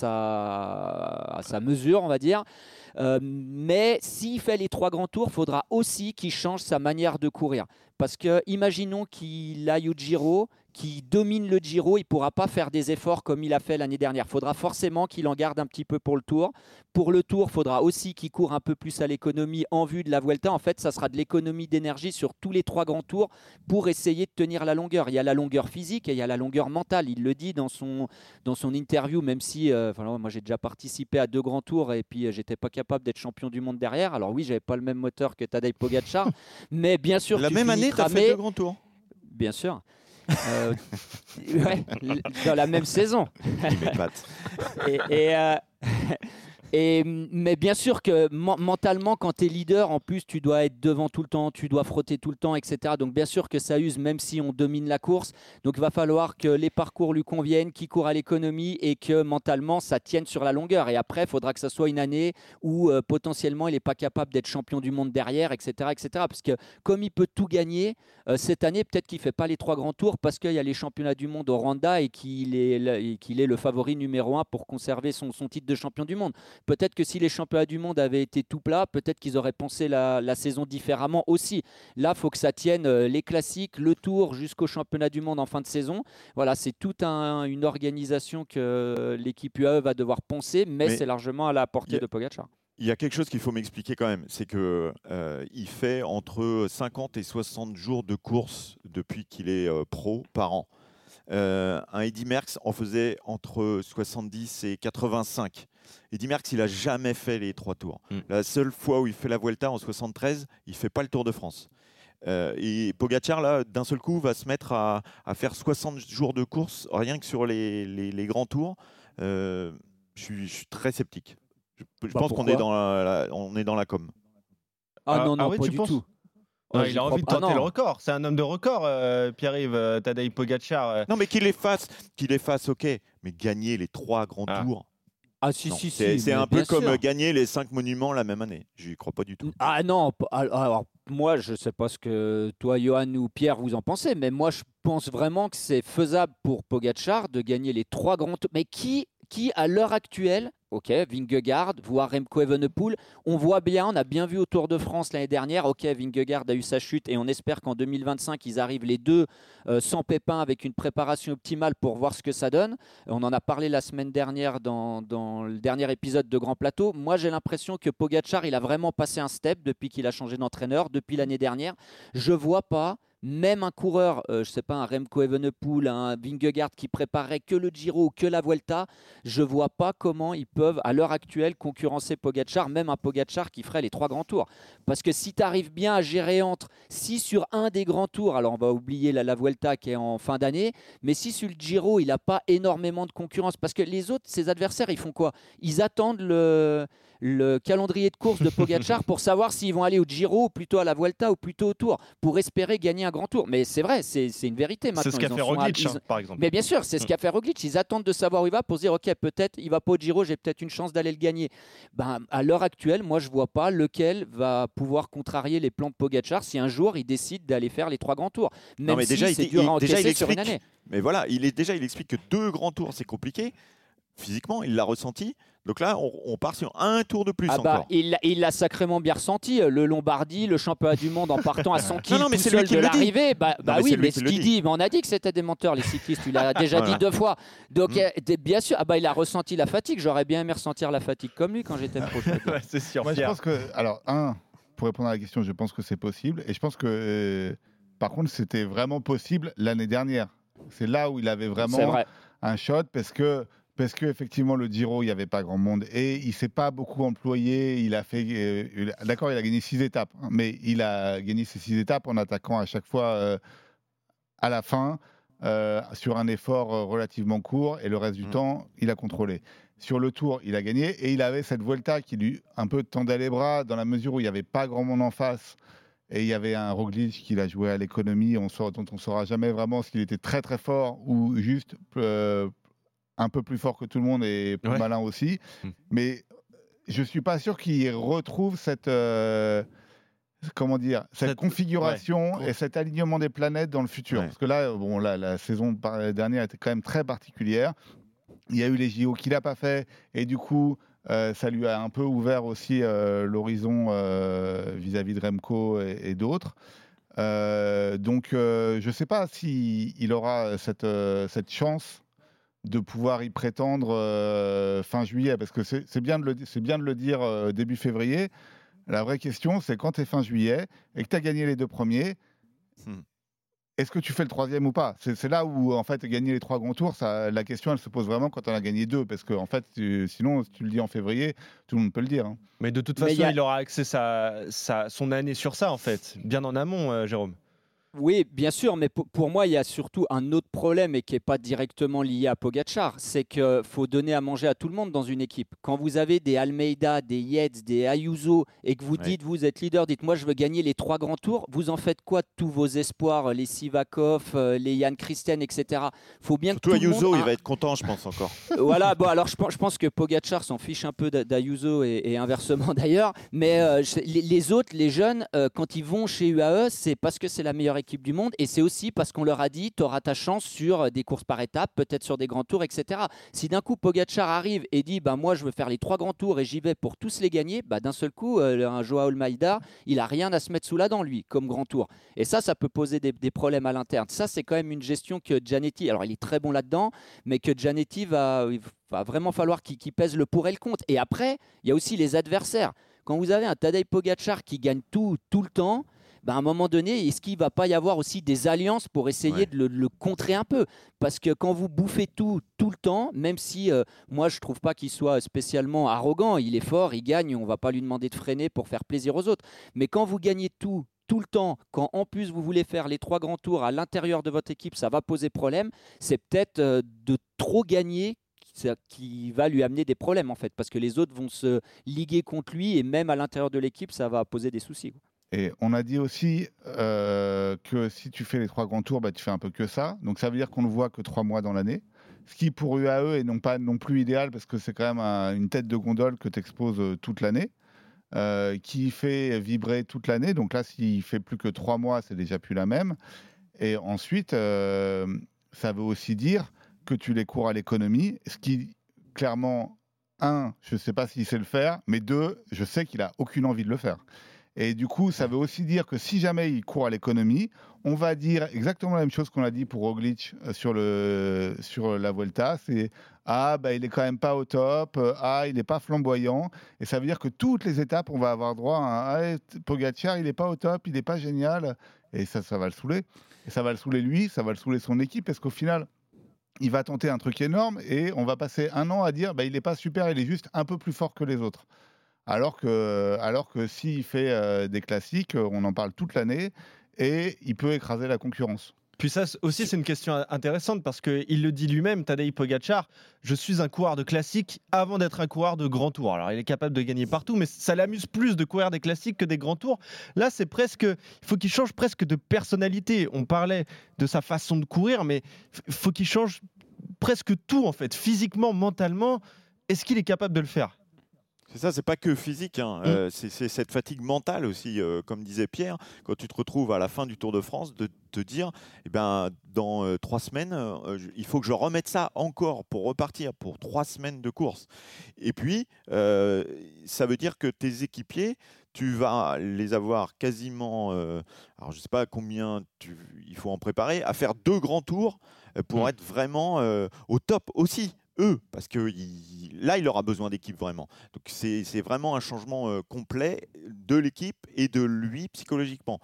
sa, à sa mesure, on va dire. Euh, mais s'il fait les trois grands tours, il faudra aussi qu'il change sa manière de courir. Parce que imaginons qu'il aille au Giro, qu'il domine le Giro, il ne pourra pas faire des efforts comme il a fait l'année dernière. Il faudra forcément qu'il en garde un petit peu pour le Tour. Pour le Tour, il faudra aussi qu'il court un peu plus à l'économie en vue de la Vuelta. En fait, ça sera de l'économie d'énergie sur tous les trois grands tours pour essayer de tenir la longueur. Il y a la longueur physique et il y a la longueur mentale. Il le dit dans son, dans son interview, même si euh, enfin, moi j'ai déjà participé à deux grands tours et puis euh, j'étais pas capable d'être champion du monde derrière. Alors oui, j'avais pas le même moteur que Tadej Pogačar, mais bien sûr. La même année, tu as fait deux grands tours. Bien sûr. Euh, ouais, dans la même saison. et, et, euh, et, mais bien sûr que men- mentalement, quand tu es leader, en plus, tu dois être devant tout le temps, tu dois frotter tout le temps, et cetera. Donc bien sûr que ça use, même si on domine la course. Donc il va falloir que les parcours lui conviennent, qu'il court à l'économie et que mentalement, ça tienne sur la longueur. Et après, il faudra que ça soit une année où euh, potentiellement, il n'est pas capable d'être champion du monde derrière, et cetera, et cetera. Parce que comme il peut tout gagner, euh, cette année, peut-être qu'il ne fait pas les trois grands tours parce qu'il y a les championnats du monde au Rwanda et qu'il est, le, qu'il est le favori numéro un pour conserver son, son titre de champion du monde. Peut-être que si les championnats du monde avaient été tout plats, peut-être qu'ils auraient pensé la, la saison différemment aussi. Là, il faut que ça tienne euh, les classiques, le Tour jusqu'au championnat du monde en fin de saison. Voilà, c'est toute un, une organisation que l'équipe U A E va devoir penser, mais, mais c'est largement à la portée a, de Pogačar. Il y a quelque chose qu'il faut m'expliquer quand même, c'est qu'il euh, fait entre cinquante et soixante jours de course depuis qu'il est euh, pro par an. Euh, un Eddy Merckx en faisait entre soixante-dix et quatre-vingt-cinq. Eddy Merckx, il n'a jamais fait les trois tours. Mm. La seule fois où il fait la Vuelta en soixante-treize, il ne fait pas le Tour de France. Euh, et Pogačar, là, d'un seul coup, va se mettre à, à faire soixante jours de course, rien que sur les, les, les grands tours. Euh, je, suis, je suis très sceptique. Je, je bah pense qu'on est dans la, la, on est dans la com. Ah, ah non, non, ah oui, pas tu du penses tout. Ah, il a envie de tenter ah le record. C'est un homme de record, euh, Pierre-Yves, euh, Tadej Pogačar. Euh. Non, mais qu'il les fasse, qu'il les fasse, ok. Mais gagner les trois grands ah. tours. Ah si, non, si, c'est, si. C'est un peu sûr. comme gagner les cinq monuments la même année. Je n'y crois pas du tout. Ah non, alors moi, je ne sais pas ce que toi, Johan ou Pierre, vous en pensez, mais moi, je pense vraiment que c'est faisable pour Pogačar de gagner les trois grands tours. Mais qui qui, à l'heure actuelle, ok, Vingegaard, voire Remco Evenepoel, on voit bien, on a bien vu au Tour de France l'année dernière, ok, Vingegaard a eu sa chute et on espère qu'en deux mille vingt-cinq, ils arrivent les deux euh, sans pépin avec une préparation optimale pour voir ce que ça donne. On en a parlé la semaine dernière dans, dans le dernier épisode de Grand Plateau. Moi, j'ai l'impression que Pogačar, il a vraiment passé un step depuis qu'il a changé d'entraîneur, depuis l'année dernière. Je vois pas même un coureur, euh, je sais pas, un Remco Evenepoel, un Vingegaard qui préparait que le Giro ou que la Vuelta, je vois pas comment ils peuvent à l'heure actuelle concurrencer Pogačar, même un Pogačar qui ferait les trois grands tours. Parce que si tu arrives bien à gérer entre, si sur un des grands tours, alors on va oublier la, la Vuelta qui est en fin d'année, mais si sur le Giro il n'a pas énormément de concurrence, parce que les autres, ses adversaires, ils font quoi? Ils attendent le, le calendrier de course de Pogačar pour savoir s'ils vont aller au Giro ou plutôt à la Vuelta ou plutôt au Tour, pour espérer gagner un grand tour. Mais c'est vrai, c'est, c'est une vérité maintenant. C'est ce qu'a Ils fait en sont à- Roglic, ils- hein, par exemple. Mais bien sûr, c'est ce qu'a fait Roglic. Ils attendent de savoir où il va pour se dire, ok, peut-être il va pas au Giro, j'ai peut-être une chance d'aller le gagner. Ben, à l'heure actuelle, moi je vois pas lequel va pouvoir contrarier les plans de Pogačar si un jour il décide d'aller faire les trois grands tours. Même Non, mais si déjà, il- c'est il- dur à déjà, il encaisser sur une explique. année. Mais voilà, il est déjà, il explique que deux grands tours, c'est compliqué. Physiquement, il l'a ressenti. Donc là, on, on part sur un tour de plus Ah bah, encore. il l'a- il l'a sacrément bien ressenti, le Lombardie, le championnat du monde en partant à cent kilomètres non, mais tout c'est lui seul qui de le dit. l'arrivée. Bah, Non, bah mais oui, c'est lui mais qui ce le qu'il dit. dit, mais on a dit que c'était des menteurs, les cyclistes, tu l'as déjà Voilà. dit deux fois. Donc, Mm. euh, bien sûr, ah bah, il a ressenti la fatigue. J'aurais bien aimé ressentir la fatigue comme lui quand j'étais pro. je peux dire. Ouais, c'est sûr. Moi, je Pierre. pense que, alors, un, pour répondre à la question, je pense que c'est possible. Et je pense que, euh, par contre, c'était vraiment possible l'année dernière. C'est là où il avait C'est vraiment vrai. un shot parce que, parce que effectivement, le Giro, il n'y avait pas grand monde et il s'est pas beaucoup employé. Il a fait, euh, il a- d'accord, il a gagné six étapes, hein, mais il a gagné ces six étapes en attaquant à chaque fois euh, à la fin euh, sur un effort euh, relativement court et le reste du Mm. temps, il a contrôlé. Sur le Tour, il a gagné et il avait cette Vuelta qui lui un peu tendait les bras dans la mesure où il n'y avait pas grand monde en face et il y avait un Roglic qui a joué à l'économie, on saura, dont on ne saura jamais vraiment s'il était très très fort ou juste euh, un peu plus fort que tout le monde et plus Ouais. malin aussi. Mm. Mais je suis pas sûr qu'il retrouve cette euh, comment dire cette, Cette- configuration ouais. et cet alignement des planètes dans le futur. Ouais. Parce que là, bon, là, la saison par- dernière était quand même très particulière. Il y a eu les J O qu'il n'a pas fait et du coup, euh, ça lui a un peu ouvert aussi euh, l'horizon euh, vis-à-vis de Remco et, et d'autres. Euh, donc, euh, je ne sais pas s'il il aura cette, euh, cette chance de pouvoir y prétendre euh, fin juillet, parce que c'est c'est bien, de le di- c'est bien de le dire euh, début février. La vraie question, c'est quand tu es fin juillet et que tu as gagné les deux premiers, Hmm. est-ce que tu fais le troisième ou pas? C'est c'est là où, en fait, gagner les trois grands tours, ça, la question, elle se pose vraiment quand on a gagné deux, parce que, en fait, tu- sinon, si tu le dis en février, tout le monde peut le dire. hein. Mais de toute Mais façon, il y a- il aura axé sa, sa- son année sur ça, en fait, bien en amont, euh, Jérôme. Oui, bien sûr, mais pour, pour moi, il y a surtout un autre problème et qui n'est pas directement lié à Pogačar, c'est qu'il faut donner à manger à tout le monde dans une équipe. Quand vous avez des Almeida, des Yates, des Ayuso et que vous Ouais. dites, vous êtes leader, dites moi je veux gagner les trois grands tours, vous en faites quoi de tous vos espoirs, les Sivakov, euh, les Jan Christian, et cetera. Faut bien Surtout que tout le Ayuso, monde il a- va être content, je pense encore. Voilà, bon, alors je pense, je pense que Pogačar s'en fiche un peu d'A- d'Ayuso et, et inversement d'ailleurs, mais euh, je- les, les autres, les jeunes, euh, quand ils vont chez U A E, c'est parce que c'est la meilleure équipe du monde et c'est aussi parce qu'on leur a dit tu auras ta chance sur des courses par étapes, peut-être sur des grands tours, et cetera. Si d'un coup Pogačar arrive et dit bah, moi je veux faire les trois grands tours et j'y vais pour tous les gagner, bah, d'un seul coup, euh, un Joao Almeida, il a rien à se mettre sous la dent lui, comme grand tour. Et ça, ça peut poser des, des problèmes à l'interne. Ça, c'est quand même une gestion que Gianetti, alors il est très bon là-dedans, mais que Gianetti va, il va vraiment falloir qu'il qu'il pèse le pour et le contre. Et après, il y a aussi les adversaires. Quand vous avez un Tadej Pogačar qui gagne tout, tout le temps, ben à un moment donné, est-ce qu'il ne va pas y avoir aussi des alliances pour essayer Ouais. de le, de le contrer un peu? Parce que quand vous bouffez tout, tout le temps, même si euh, moi je ne trouve pas qu'il soit spécialement arrogant, il est fort, il gagne, on ne va pas lui demander de freiner pour faire plaisir aux autres. Mais quand vous gagnez tout, tout le temps, quand en plus vous voulez faire les trois grands tours à l'intérieur de votre équipe, ça va poser problème, c'est peut-être euh, de trop gagner qui- qui va lui amener des problèmes en fait, parce que les autres vont se liguer contre lui et même à l'intérieur de l'équipe, ça va poser des soucis. quoi. Et on a dit aussi euh, que si tu fais les trois grands tours, bah, tu fais un peu que ça. Donc ça veut dire qu'on ne voit que trois mois dans l'année. Ce qui pour U A E est non pas non plus idéal parce que c'est quand même un- une tête de gondole que tu exposes euh, toute l'année, euh, qui fait vibrer toute l'année. Donc là, s'il fait plus que trois mois, c'est déjà plus la même. Et ensuite, euh, ça veut aussi dire que tu les cours à l'économie, ce qui clairement, un, je ne sais pas s'il sait le faire, mais deux, je sais qu'il n'a aucune envie de le faire. Et du coup, ça veut aussi dire que si jamais il court à l'économie, on va dire exactement la même chose qu'on a dit pour Roglic sur, le, sur la Vuelta, c'est « Ah, bah, il n'est quand même pas au top, ah, il n'est pas flamboyant ». Et ça veut dire que toutes les étapes, on va avoir droit à un ah, « Pogacar, il n'est pas au top, il n'est pas génial ». Et ça, ça va le saouler. Et ça va le saouler lui, ça va le saouler son équipe, parce qu'au final, il va tenter un truc énorme et on va passer un an à dire bah, « il n'est pas super, il est juste un peu plus fort que les autres ». Alors que, alors que s'il fait euh, des classiques, on en parle toute l'année et il peut écraser la concurrence. Puis ça aussi, c'est une question intéressante parce qu'il le dit lui-même, Tadej Pogacar, je suis un coureur de classiques avant d'être un coureur de grand tour. Alors, il est capable de gagner partout, mais ça l'amuse plus de courir des classiques que des grands tours. Là, c'est presque, il faut qu'il change presque de personnalité. On parlait de sa façon de courir, mais il faut qu'il change presque tout, en fait. Physiquement, mentalement, est-ce qu'il est capable de le faire ? C'est ça, c'est pas que physique, hein. mmh. euh, c'est, c'est cette fatigue mentale aussi, euh, comme disait Pierre, quand tu te retrouves à la fin du Tour de France, de te dire, eh ben, dans euh, trois semaines, euh, il faut que je remette ça encore pour repartir pour trois semaines de course. Et puis, euh, ça veut dire que tes équipiers, tu vas les avoir quasiment, euh, alors je sais pas combien tu, il faut en préparer, à faire deux grands tours pour mmh. être vraiment euh, au top aussi. Eux, parce que il, là, il aura besoin d'équipe vraiment. Donc, c'est, c'est vraiment un changement euh, complet de l'équipe et de lui psychologiquement.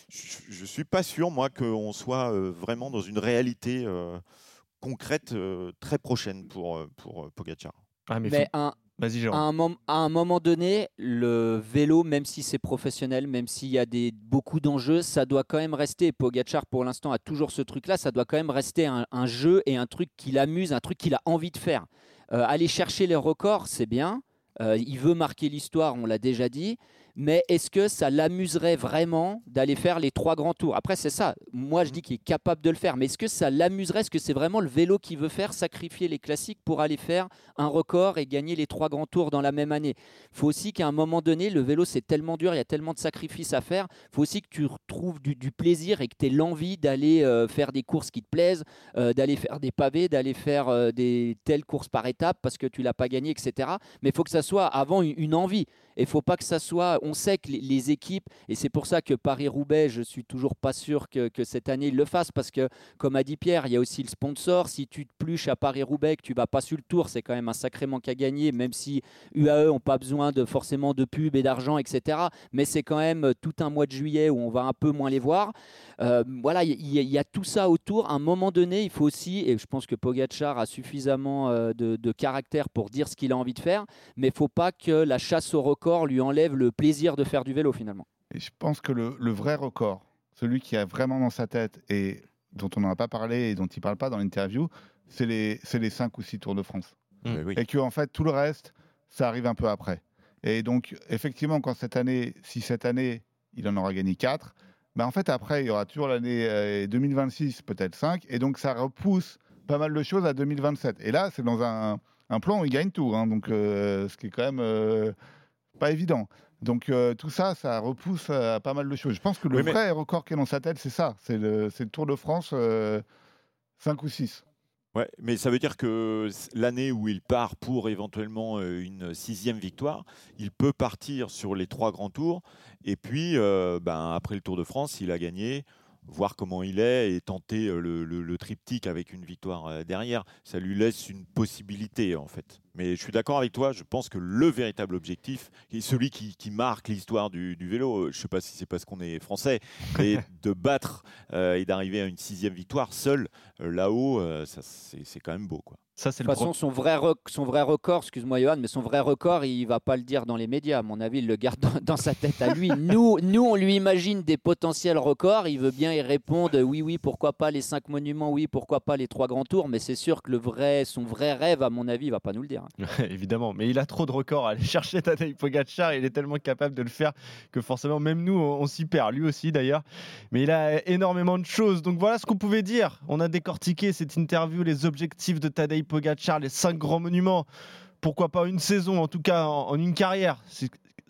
Je ne suis pas sûr, moi, qu'on soit euh, vraiment dans une réalité euh, concrète euh, très prochaine pour, pour euh, Pogacar. Ah, mais mais faut... un... Vas-y, Jérôme. À un, mom- à un moment donné, le vélo, même si c'est professionnel, même s'il y a des, beaucoup d'enjeux, ça doit quand même rester, Pogacar pour l'instant a toujours ce truc-là, ça doit quand même rester un, un jeu et un truc qui l'amuse, un truc qu'il a envie de faire. Euh, aller chercher les records, c'est bien, euh, il veut marquer l'histoire, on l'a déjà dit, mais est-ce que ça l'amuserait vraiment d'aller faire les trois grands tours ? Après, c'est ça. Moi, je dis qu'il est capable de le faire. Mais est-ce que ça l'amuserait ? Est-ce que c'est vraiment le vélo qu'il veut faire, sacrifier les classiques pour aller faire un record et gagner les trois grands tours dans la même année ? Il faut aussi qu'à un moment donné, le vélo, c'est tellement dur, il y a tellement de sacrifices à faire. Il faut aussi que tu retrouves du, du plaisir et que tu aies l'envie d'aller euh, faire des courses qui te plaisent, euh, d'aller faire des pavés, d'aller faire euh, des telles courses par étapes parce que tu ne l'as pas gagné, et cetera. Mais il faut que ça soit avant une, une envie. Et il ne faut pas que ça soit... On sait que les, les équipes, et c'est pour ça que Paris-Roubaix, je ne suis toujours pas sûr que, que cette année, ils le fassent, parce que, comme a dit Pierre, il y a aussi le sponsor. Si tu te pluches à Paris-Roubaix, que tu ne vas pas sur le Tour, c'est quand même un sacré manque à gagner, même si U A E n'ont pas besoin de, forcément de pub et d'argent, et cetera. Mais c'est quand même tout un mois de juillet où on va un peu moins les voir. Euh, voilà, il y, y, y a tout ça autour. À un moment donné, il faut aussi, et je pense que Pogacar a suffisamment euh, de, de caractère pour dire ce qu'il a envie de faire, mais il ne faut pas que la chasse au record lui enlève le plaisir de faire du vélo finalement. Et je pense que le, le vrai record, celui qui a vraiment dans sa tête et dont on n'en a pas parlé et dont il ne parle pas dans l'interview, c'est les, c'est les cinq ou six Tours de France. Mmh. Oui. Et que en fait, tout le reste, ça arrive un peu après. Et donc, effectivement, quand cette année, si cette année, il en aura gagné quatre, ben en fait, après, il y aura toujours l'année euh, deux mille vingt-six, peut-être cinq, et donc ça repousse pas mal de choses à deux mille vingt-sept. Et là, c'est dans un, un plan où il gagne tout, hein, donc euh, ce qui est quand même euh, pas évident. Donc euh, tout ça, ça repousse à pas mal de choses. Je pense que le oui, mais... vrai record qui est dans sa tête, c'est ça, c'est le, c'est le Tour de France euh, cinq ou six. Ouais, mais ça veut dire que l'année où il part pour éventuellement une sixième victoire, il peut partir sur les trois grands tours et puis euh, ben, après le Tour de France, il a gagné, voir comment il est et tenter le, le, le triptyque avec une victoire derrière. Ça lui laisse une possibilité en fait. Mais je suis d'accord avec toi, je pense que le véritable objectif, et celui qui, qui marque l'histoire du, du vélo, je ne sais pas si c'est parce qu'on est français, mais de battre euh, et d'arriver à une sixième victoire seul, euh, là-haut, euh, ça, c'est, c'est quand même beau, quoi. Ça, c'est de toute façon, son vrai, rec- son vrai record, excuse-moi Johan, mais son vrai record, il ne va pas le dire dans les médias. À mon avis, il le garde dans, dans sa tête à lui. Nous, nous, on lui imagine des potentiels records. Il veut bien y répondre oui, oui, pourquoi pas les cinq monuments, oui, pourquoi pas les trois grands tours. Mais c'est sûr que le vrai, son vrai rêve, à mon avis, il ne va pas nous le dire. Évidemment, mais il a trop de records à aller chercher Tadej Pogacar. Il est tellement capable de le faire que forcément, même nous, on, on s'y perd. Lui aussi, d'ailleurs. Mais il a énormément de choses. Donc voilà ce qu'on pouvait dire. On a décortiqué cette interview, les objectifs de Tadej Pogacar, les cinq grands monuments, pourquoi pas une saison, en tout cas en, en une carrière. C'est,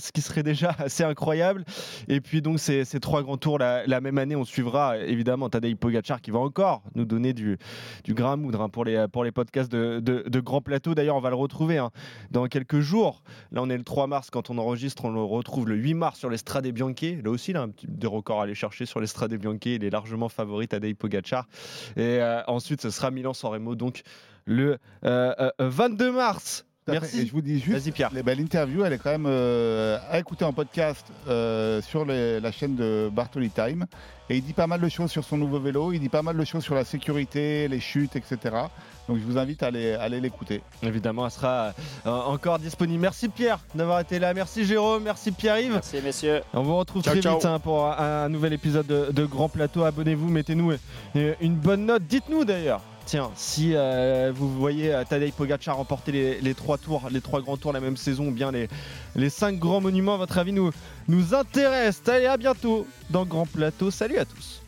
ce qui serait déjà assez incroyable. Et puis donc ces, ces trois grands tours la, la même année, on suivra évidemment Tadej Pogačar qui va encore nous donner du, du grain à moudre hein, pour, les, pour les podcasts de, de, de Grand Plateau. D'ailleurs, on va le retrouver hein, dans quelques jours. Là, on est le trois mars quand on enregistre, on le retrouve le huit mars sur l'Estrade Bianche. Là aussi, là, un petit des records à aller chercher sur l'Estrade Bianche. Il est largement favori, Tadej Pogačar. Et euh, ensuite, ce sera Milan-San Remo, donc le euh, euh, vingt-deux mars. Merci. Et je vous dis juste, Pierre. Bah, l'interview, elle est quand même euh, à écouter en podcast euh, sur les, la chaîne de Bartoli Time. Et il dit pas mal de choses sur son nouveau vélo, il dit pas mal de choses sur la sécurité, les chutes, et cetera. Donc je vous invite à aller, à aller l'écouter. Évidemment, elle sera euh, encore disponible. Merci Pierre d'avoir été là. Merci Jérôme, merci Pierre-Yves. Merci messieurs. On vous retrouve ciao, très ciao. vite hein, pour un, un nouvel épisode de, de Grand Plateau. Abonnez-vous, mettez-nous une bonne note. Dites-nous d'ailleurs. Tiens, si euh, vous voyez euh, Tadej Pogačar remporter les, les trois tours, les trois grands tours la même saison, ou bien les, les cinq grands monuments, votre avis nous, nous intéresse. Allez, à bientôt dans Grand Plateau. Salut à tous.